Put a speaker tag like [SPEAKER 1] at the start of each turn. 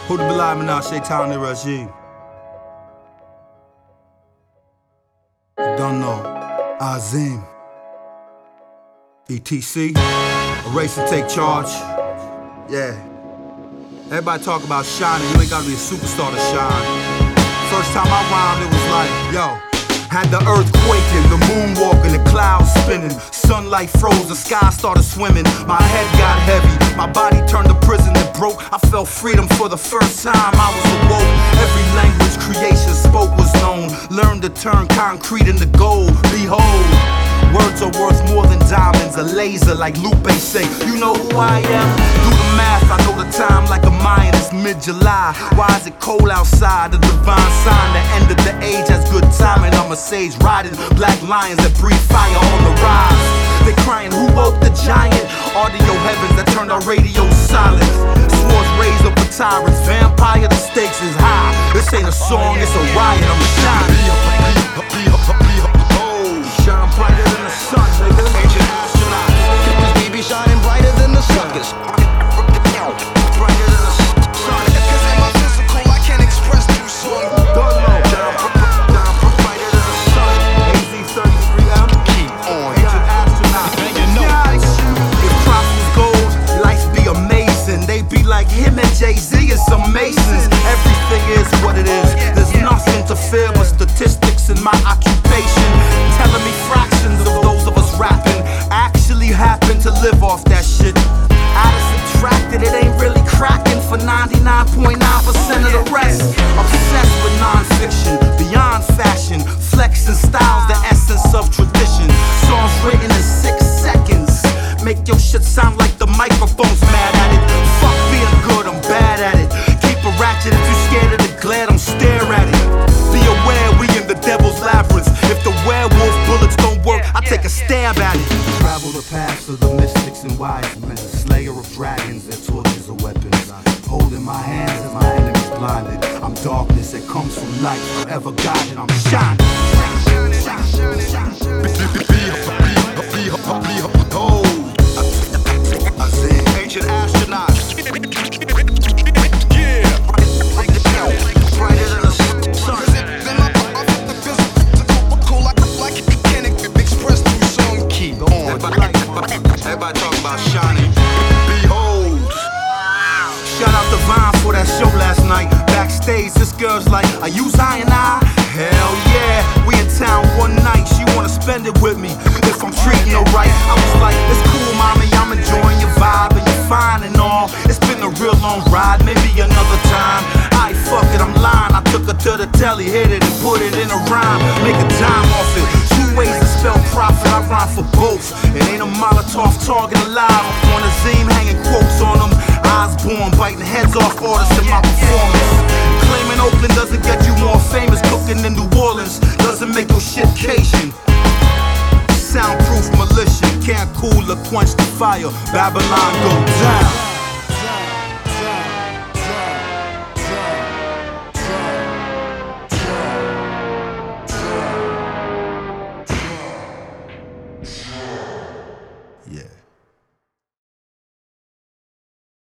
[SPEAKER 1] Who the Bilal Minaj Shaitan Rajim? You don't know. Azim. ETC. Erase and take charge. Yeah. Everybody talk about shining. You ain't gotta be a superstar to shine. First time I rhymed, it was like, yo. Had the earth quaking, the moon walking, the clouds spinning. Sunlight froze, the sky started swimming. My head got heavy, my body turned to prison and broke. I felt freedom for the first time I was awoke. Every language creation spoke was known. Learned to turn concrete into gold. Behold, words are worth more than diamonds. A laser like Lupe say. You know who I am? Do the math, I know the time like a Mayan. It's mid-July. Why is it cold outside? The divine sign, the end of the age has good timing. I'm a sage riding black lions that breathe fire on the rise. They crying, who woke the giant? Audio heavens that turned our radio silent. Swords raised up for tyrants. Vampire, the stakes is high. This ain't a song, it's a riot. I'm shining. Shine brighter than the sun, nigga. Ancient astronaut. Cause we be shining brighter than the suckers. Brighter than the sun. Cause in my physical, I can't express through song. Brighter than the sun. AZ33M. Keep on. Ancient astronaut. If props was gold, life be amazing. They be like him and Jay-Z and some Masons. Everything is what it is. There's nothing to fear but statistics in my occupation. Telling me fractions of those of us rapping actually happen to live off that shit. Add and subtracted, it ain't really cracking for 99.9% of the rest. Obsessed with non-fiction, beyond fashion, flexing styles, the essence of tradition. Songs written in 6 seconds, make your shit sound like the microphone's mad at it. Fuck being good, I'm bad at it. Keep a ratchet if you scared of the glare, don't stare at it. Be aware we in the devil's labyrinth. If the werewolf bullets don't work, I take a stab at it. Travel the paths of the mystics and wise men, slayer of dragons, their torches are weapons. Holding my hands as my enemies blinded. I'm darkness that comes from light, forever guided. I'm shining. Ancient astronaut. Everybody talk about shining. Behold. Shout out to Vine for that show last night. Backstage, this girl's like, are you Zion? Hell yeah. We in town one night. She wanna spend it with me if I'm treating her right. I was like, it's cool, mommy. I'm enjoying your vibe and you're fine and all. It's been a real long ride. Maybe another time. Aight, fuck it, I'm lying. I took her to the telly, hit it and put it in a rhyme. Make a dime off it. 2 ways to spell profit, I rhyme for both. It ain't a Molotov target alive. On a zine hanging quotes on them. Osborne biting heads off artists in my performance. Claiming Oakland doesn't get you more famous. Cooking in New Orleans doesn't make your shit Cajun. Soundproof militia can't cool or quench the fire. Babylon go down.